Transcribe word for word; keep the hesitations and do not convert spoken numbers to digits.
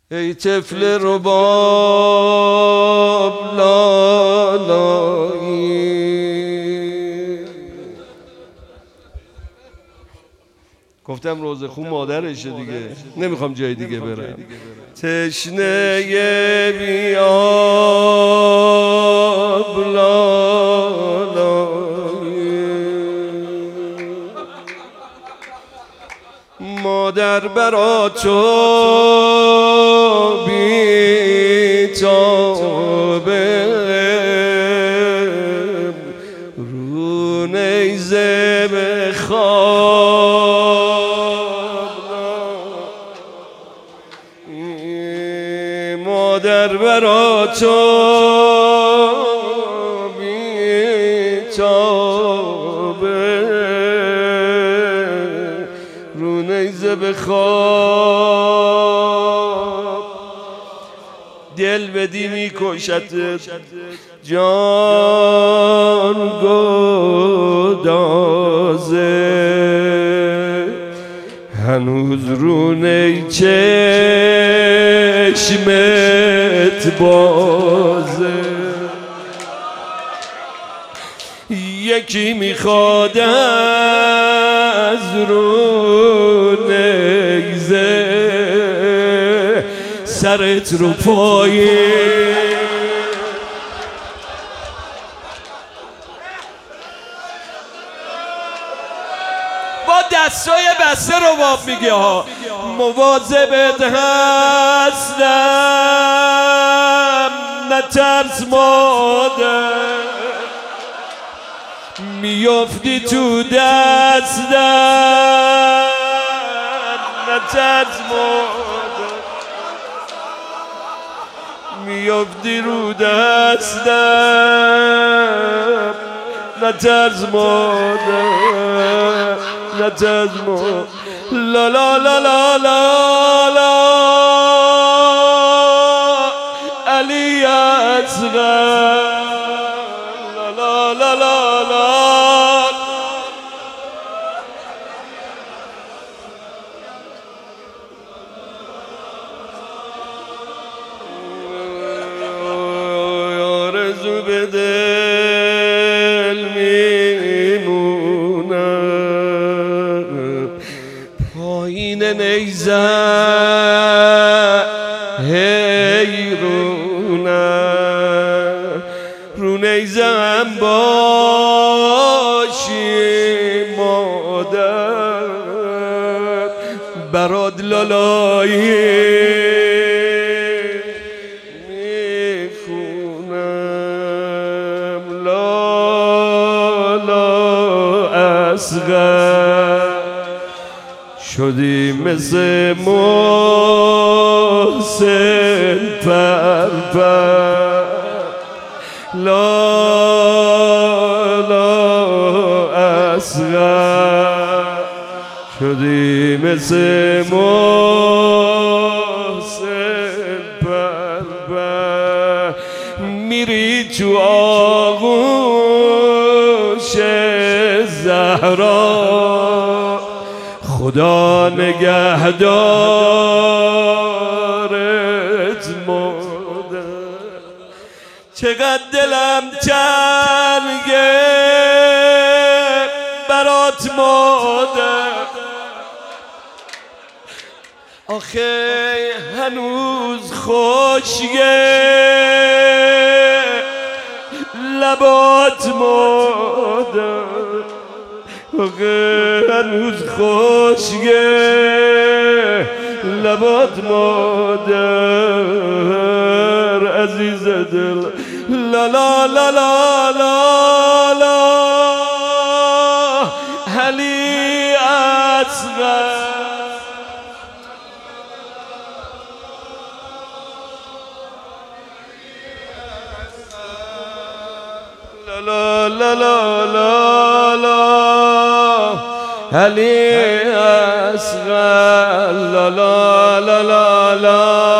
ای طفل رباب لالایی. گفتم روزه خون مادرشه دیگه، نمیخوام جای دیگه برم. تشنه بیاب لالایی، مادر برا تو بی‌تابه، رو نیزه به خواب، مادر برا تو بی‌تابه، رو نیزه به خواب. دل بدی میکشتت جان گدازه، هنوز رو نی چشمت بازه. یکی میخواد از رو نیزه سرت رو پایه، با دستای بسته رو باب میگه ها. مواظبت هستم نترس مادر، میافتی تو دستم نترس مادر، میافتی رو دستم نترس مادر، نترس مادر. لا لا لا لا لا لا علی اصغر، لا لا لا لا لا آرزو به دل میمونم، پایین نیزه حیرونم، رو نیزه هم باشی مادر، برات لالایی میخونم. لالا اصغر شدی مثل محسن پرپر، لالا اصغر شدی مثل محسن پرپر، میری تو آغوش زهرا، خدا نگهدارت مادر. چقدر دلم تنگه برات مادر، آخه هنوز خوشگه لبات مادر، آخه هنوز خوشگه لبات مادر، عزیز دل. لا لا لا لا لا لا علی اصغر، لا لا لا لا لا علی اصغر، لا لا لا لا لا